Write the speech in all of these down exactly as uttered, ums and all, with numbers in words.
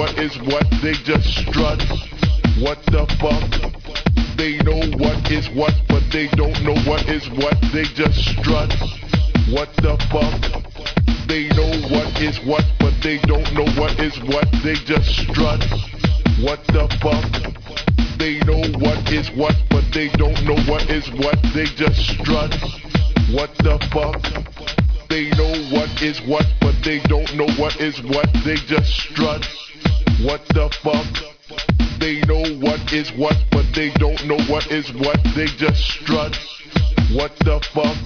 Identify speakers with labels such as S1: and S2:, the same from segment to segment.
S1: what is what, they just strut. What the fuck? They know what is what, but they don't know what is what, they just strut. What the fuck? They know what is what, but they don't know what is what, they just strut. What the fuck? They know what is what, but they don't know what is what, they just strut. What the fuck? They know what is what, but they don't know what is what, they just strut. What the fuck? They know what is what, but they don't know what is what, they just strut. What the fuck?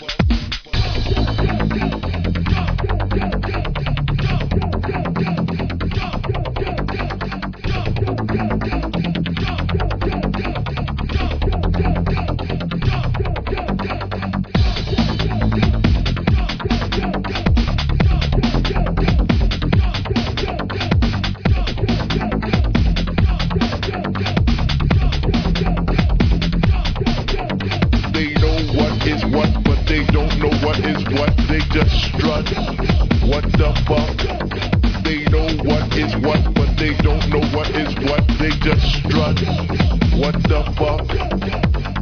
S1: What is what, they just strut. What the fuck? They know what is what, but they don't know what is what, they just strut. What the fuck?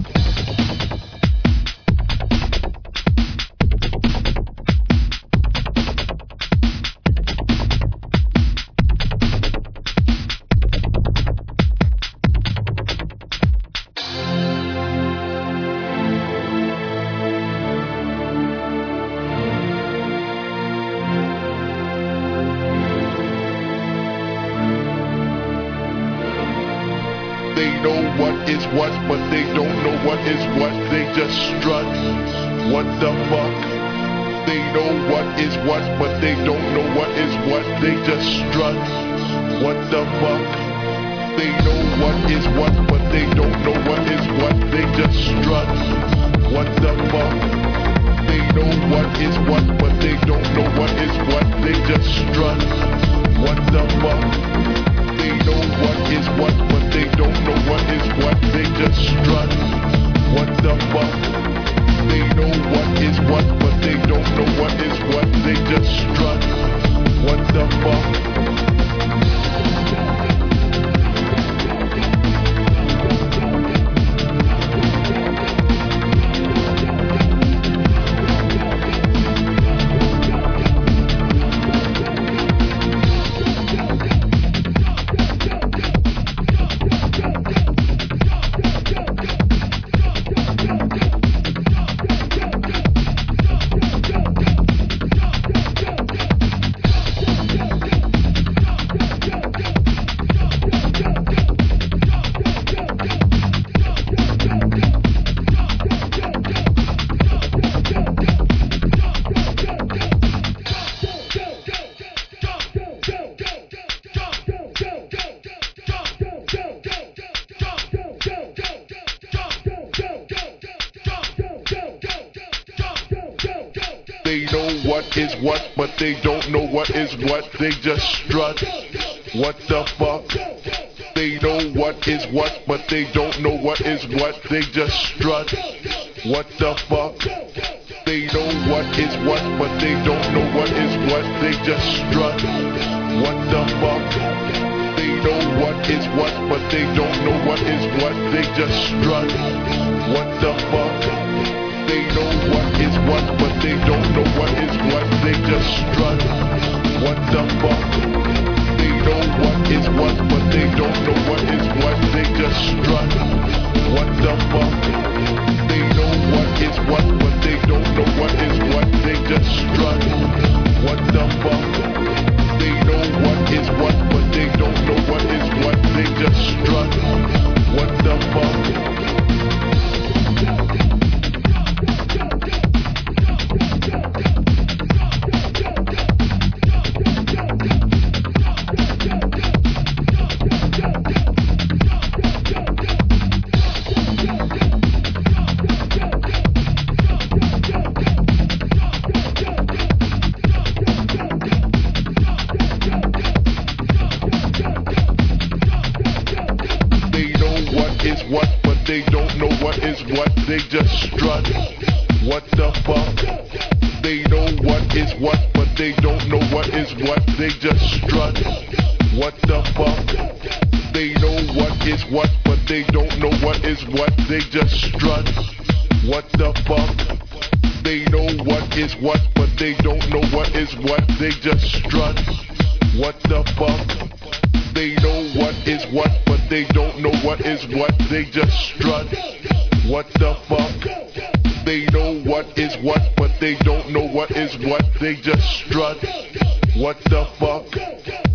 S1: They know what is what, but they don't know what is what, they just strut. What the fuck? They know what is what, but they don't know what is what, they just strut. What the fuck? They know what is what, but they don't know what is what, they just strut. What the fuck? They know what is what, but they don't know what is what, they just strut. What the fuck? They know what is what, but they don't know what is what, they just strut. What the fuck? They know what is what, but they don't know what is what, they just strut. What the fuck? They know what is what, but they don't know what is what, they just strut. What the fuck? They know what is what, but they don't know what is what, they just strut. What the fuck? They know what is what, but they don't know what is what, they just strut. What the fuck? They know what is what, but they don't know what is what, they just strut. What the fuck? They know what is what, but they don't know what is what, they just strut. What the fuck? They know what is what, but they don't know what is what, they just strut. What the fuck? They know what is what, but they don't know what is what, they just strut. What the fuck? They know what is what, but they don't know what is what, they just strut. What the fuck? Is what, but they don't know what is what, they just strut. What the fuck? They know what is what, but they don't know what is what, they just strut. What the fuck? They know what is what, but they don't know what is what. They just strut. What the fuck? They know what is what, but they don't know what is what. They just strut. What the fuck? They know what is what, but they don't know what is what. They just strut. What the fuck? They know what is what, but they don't know what is what. They just strut. What the fuck?